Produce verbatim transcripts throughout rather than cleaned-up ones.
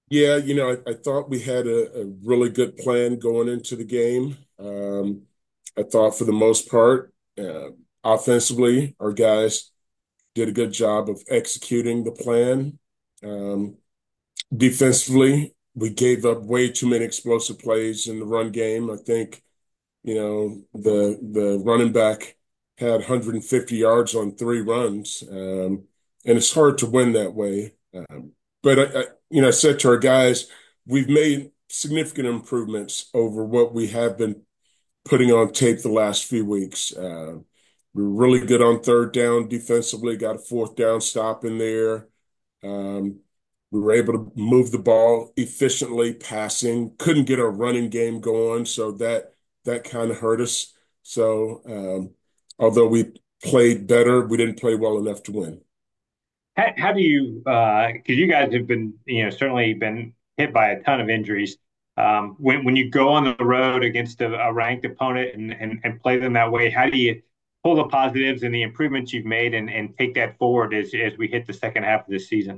Yeah, you know, I, I thought we had a, a really good plan going into the game. Um, I thought for the most part, uh, offensively, our guys did a good job of executing the plan. Um, Defensively, we gave up way too many explosive plays in the run game. I think, you know, the the running back had one hundred fifty yards on three runs, um, and it's hard to win that way. Um, but I, I, you know, I said to our guys, we've made significant improvements over what we have been putting on tape the last few weeks. Uh, we were really good on third down defensively, got a fourth down stop in there. Um, we were able to move the ball efficiently, passing. Couldn't get our running game going, so that that kind of hurt us. So, um, although we played better, we didn't play well enough to win. How, how do you, because you guys have been, you know, certainly been hit by a ton of injuries. Um, when when you go on the road against a, a ranked opponent and, and and play them that way, how do you pull the positives and the improvements you've made and and take that forward as as we hit the second half of this season?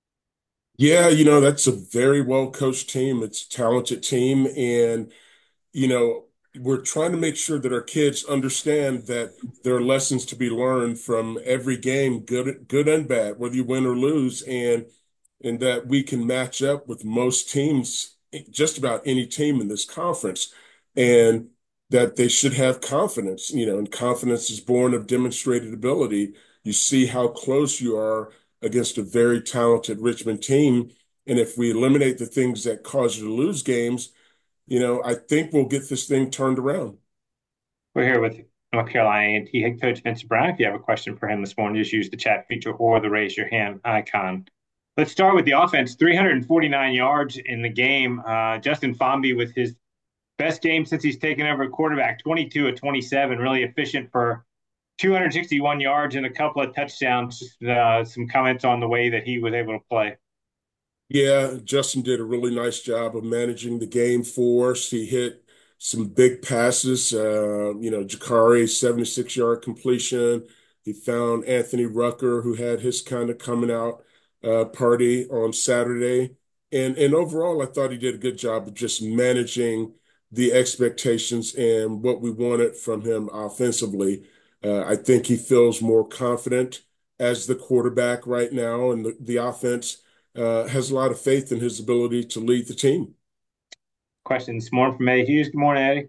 Yeah, you know, that's a very well coached team. It's a talented team, and you know, we're trying to make sure that our kids understand that there are lessons to be learned from every game, good, good and bad, whether you win or lose, and and that we can match up with most teams, just about any team in this conference, and that they should have confidence, you know, and confidence is born of demonstrated ability. You see how close you are against a very talented Richmond team, and if we eliminate the things that cause you to lose games, you know, I think we'll get this thing turned around. We're here with North Carolina A and T head coach Vincent Brown. If you have a question for him this morning, just use the chat feature or the raise your hand icon. Let's start with the offense. three hundred forty-nine yards in the game. Uh, Justin Fomby with his best game since he's taken over quarterback, twenty-two of twenty-seven, really efficient for two hundred sixty-one yards and a couple of touchdowns. Uh, some comments on the way that he was able to play. Yeah, Justin did a really nice job of managing the game for us. He hit some big passes. Uh, you know, Jakari, seventy-six yard completion. He found Anthony Rucker, who had his kind of coming out uh, party on Saturday. And and overall, I thought he did a good job of just managing the expectations and what we wanted from him offensively. Uh, I think he feels more confident as the quarterback right now, and the, the offense uh, has a lot of faith in his ability to lead the team. Questions more from Eddie Hughes. Good morning, Eddie.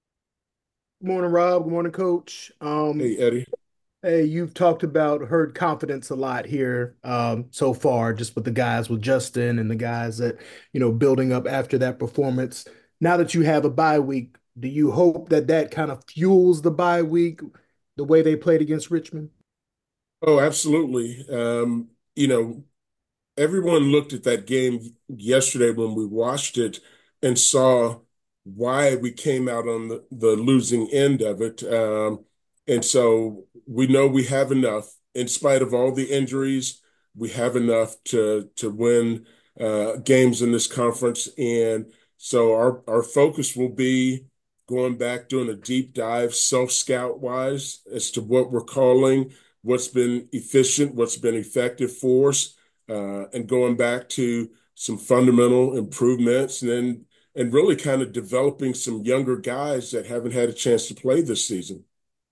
Good morning, Rob. Good morning, Coach. Um, Hey, Eddie. hey, you've talked about herd confidence a lot here um, so far, just with the guys with Justin and the guys that, you know, building up after that performance. Now that you have a bye week, do you hope that that kind of fuels the bye week, the way they played against Richmond? Oh, absolutely. Um, you know, everyone looked at that game yesterday when we watched it and saw why we came out on the, the losing end of it. Um, and so we know we have enough, in spite of all the injuries, we have enough to to win uh, games in this conference. And so our our focus will be going back, doing a deep dive, self-scout wise, as to what we're calling, what's been efficient, what's been effective for us, uh, and going back to some fundamental improvements, and then and really kind of developing some younger guys that haven't had a chance to play this season.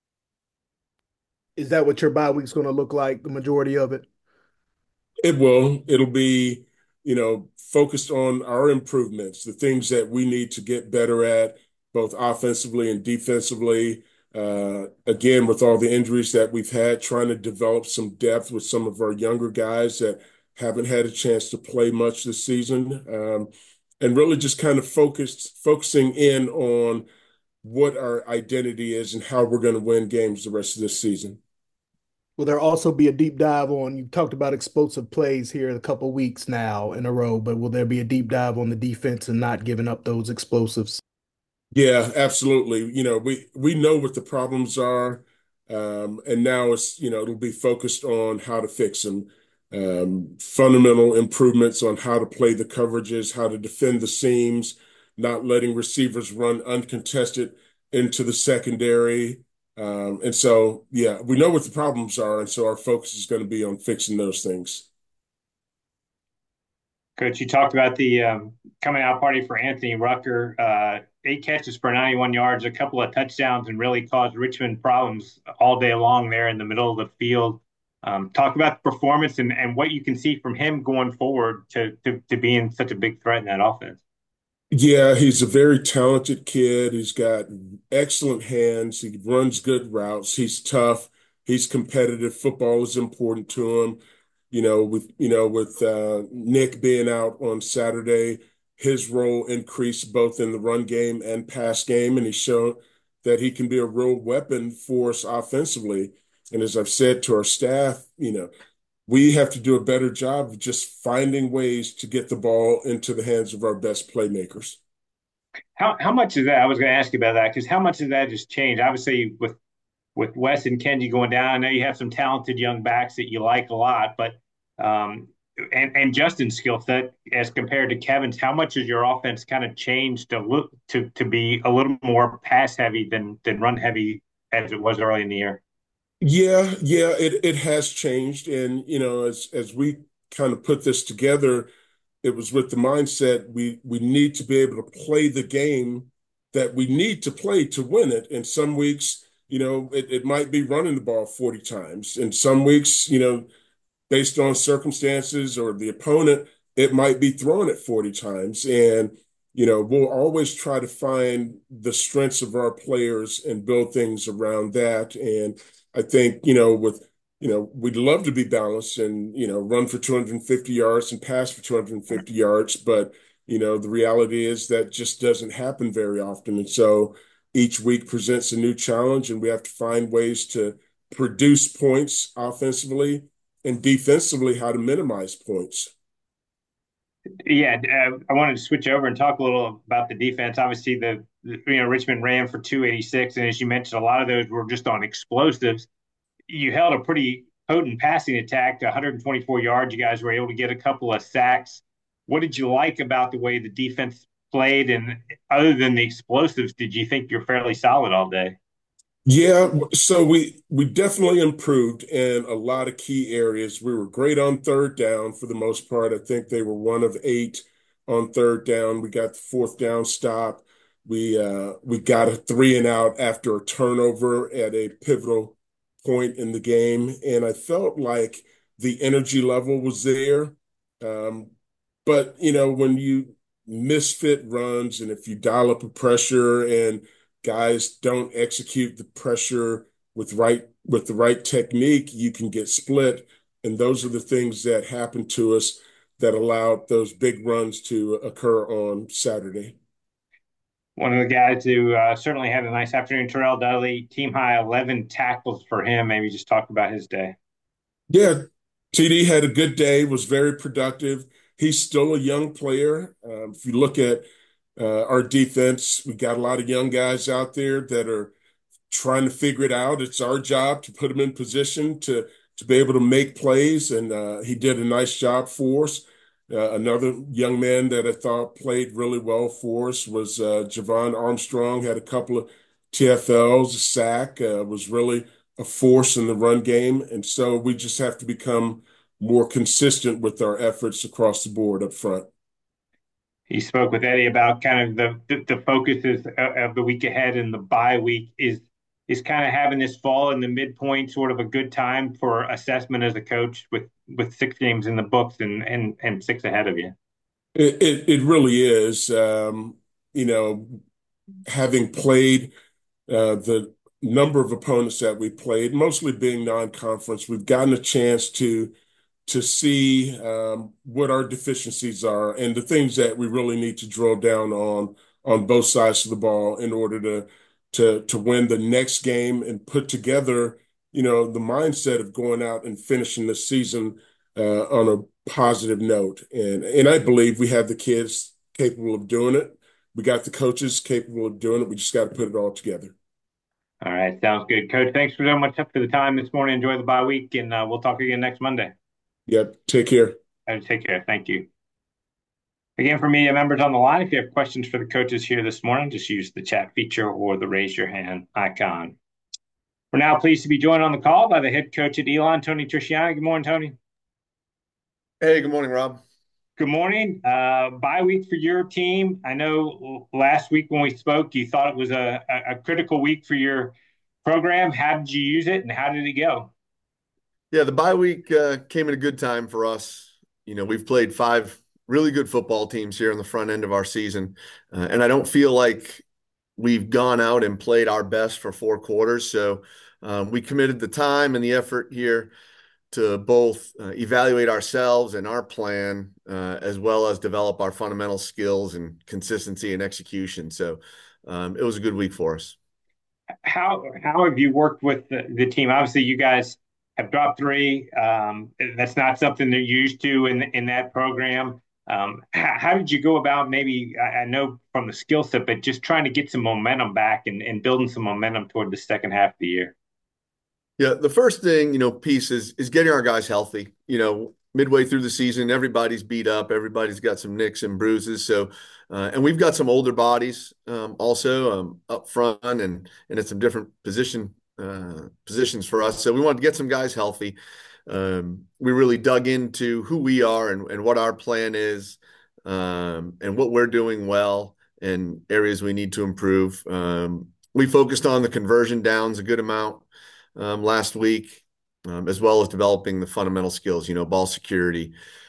Is that what your bye week's going to look like, the majority of it? It will. It'll be, you know, focused on our improvements, the things that we need to get better at, both offensively and defensively. Uh, again, with all the injuries that we've had, trying to develop some depth with some of our younger guys that haven't had a chance to play much this season, um, and really just kind of focused, focusing in on what our identity is and how we're going to win games the rest of this season. Will there also be a deep dive on, you've talked about explosive plays here a couple weeks now in a row, but will there be a deep dive on the defense and not giving up those explosives? Yeah, absolutely. You know, we we know what the problems are, um, and now it's, you know, it'll be focused on how to fix them. Um, fundamental improvements on how to play the coverages, how to defend the seams, not letting receivers run uncontested into the secondary. Um, and so, yeah, we know what the problems are, and so our focus is going to be on fixing those things. Coach, you talked about the um, coming out party for Anthony Rucker. Uh, eight catches for ninety-one yards, a couple of touchdowns, and really caused Richmond problems all day long there in the middle of the field. Um, talk about the performance and, and what you can see from him going forward to, to to being such a big threat in that offense. Yeah, he's a very talented kid. He's got excellent hands. He runs good routes. He's tough. He's competitive. Football is important to him. You know, with you know, with uh, Nick being out on Saturday, his role increased both in the run game and pass game, and he's shown that he can be a real weapon for us offensively. And as I've said to our staff, you know, we have to do a better job of just finding ways to get the ball into the hands of our best playmakers. How how much of that? I was going to ask you about that because how much of that has changed? Obviously, with with Wes and Kenji going down, I know you have some talented young backs that you like a lot, but um, and and Justin's skill set as compared to Kevin's, how much has your offense kind of changed to look to to be a little more pass heavy than than run heavy as it was early in the year? Yeah, yeah, it it has changed, and you know, as as we kind of put this together, it was with the mindset we we need to be able to play the game that we need to play to win it. And some weeks, you know, it, it might be running the ball forty times. And some weeks, you know, based on circumstances or the opponent, it might be throwing it forty times. And, you know, we'll always try to find the strengths of our players and build things around that. And I think, you know, with, you know, we'd love to be balanced and, you know, run for two hundred fifty yards and pass for two hundred fifty yards. But, you know, the reality is that just doesn't happen very often. And so each week presents a new challenge, and we have to find ways to produce points offensively and defensively how to minimize points. Yeah, uh, I wanted to switch over and talk a little about the defense. Obviously, the, the you know Richmond ran for two eighty-six, and as you mentioned, a lot of those were just on explosives. You held a pretty potent passing attack to one hundred twenty-four yards. You guys were able to get a couple of sacks. What did you like about the way the defense played? And other than the explosives, did you think you're fairly solid all day? Yeah, so we we definitely improved in a lot of key areas. We were great on third down for the most part. I think they were one of eight on third down. We got the fourth down stop. We uh we got a three and out after a turnover at a pivotal point in the game, and I felt like the energy level was there. Um, but you know, when you misfit runs and if you dial up a pressure and guys don't execute the pressure with right with the right technique, you can get split. And those are the things that happened to us that allowed those big runs to occur on Saturday. One of the guys who uh, certainly had a nice afternoon, Terrell Dudley, team high eleven tackles for him. Maybe just talk about his day. Yeah, T D had a good day, was very productive. He's still a young player. Um, if you look at uh, our defense, we got a lot of young guys out there that are trying to figure it out. It's our job to put him in position to to be able to make plays, and uh, he did a nice job for us. Uh, another young man that I thought played really well for us was uh, Javon Armstrong. Had a couple of T F Ls, a sack, uh, was really a force in the run game, and so we just have to become more consistent with our efforts across the board up front. He spoke with Eddie about kind of the the, the focuses of the week ahead and the bye week is is kind of having this fall in the midpoint sort of a good time for assessment as a coach with with six games in the books and and and six ahead of you. It it, it really is. Um, you know, having played uh, the number of opponents that we played, mostly being non-conference, we've gotten a chance to to see um, what our deficiencies are and the things that we really need to drill down on on both sides of the ball in order to to to win the next game and put together, you know, the mindset of going out and finishing the season uh, on a positive note. And and I believe we have the kids capable of doing it. We got the coaches capable of doing it. We just got to put it all together. All right, sounds good, Coach. Thanks for so much for the time this morning. Enjoy the bye week, and uh, we'll talk again next Monday. Yep. Take care. And take care. Thank you. Again, for media members on the line, if you have questions for the coaches here this morning, just use the chat feature or the raise your hand icon. We're now pleased to be joined on the call by the head coach at Elon, Tony Trisciani. Good morning, Tony. Hey, good morning, Rob. Good morning. Uh, bye week for your team. I know last week when we spoke, you thought it was a, a, a critical week for your program. How did you use it and how did it go? Yeah, the bye week uh, came at a good time for us. You know, we've played five really good football teams here on the front end of our season, uh, and I don't feel like we've gone out and played our best for four quarters. So um, we committed the time and the effort here to both uh, evaluate ourselves and our plan, uh, as well as develop our fundamental skills and consistency and execution. So um, it was a good week for us. How how have you worked with the, the team? Obviously, you guys have dropped three. Um, that's not something they're used to in in that program. Um, how, how did you go about maybe, I, I know from the skill set, but just trying to get some momentum back and, and building some momentum toward the second half of the year? Yeah, the first thing, you know, piece is is getting our guys healthy. You know, midway through the season, everybody's beat up, everybody's got some nicks and bruises. So, uh, and we've got some older bodies um, also um, up front and and at some different position uh, positions for us. So we wanted to get some guys healthy. Um, we really dug into who we are and, and what our plan is, um, and what we're doing well and areas we need to improve. Um, we focused on the conversion downs a good amount um, last week, um, as well as developing the fundamental skills, you know, ball security,